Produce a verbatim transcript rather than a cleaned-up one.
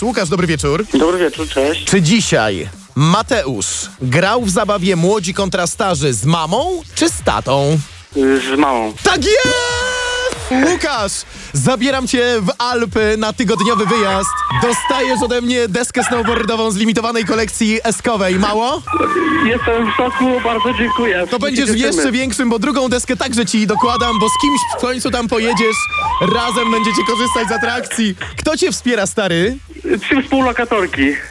Łukasz, dobry wieczór. Dobry wieczór, cześć. Czy dzisiaj Mateusz grał w zabawie Młodzi kontra Starzy z mamą czy z tatą? Z mamą. Tak jest! Łukasz, zabieram cię w Alpy na tygodniowy wyjazd. Dostajesz ode mnie deskę snowboardową z limitowanej kolekcji eskowej. Mało? Jestem w szoku, bardzo dziękuję. To będziesz w jeszcze większym, bo drugą deskę także ci dokładam, bo z kimś w końcu tam pojedziesz. Razem będziecie korzystać z atrakcji. Kto cię wspiera, stary? Trzy współlokatorki.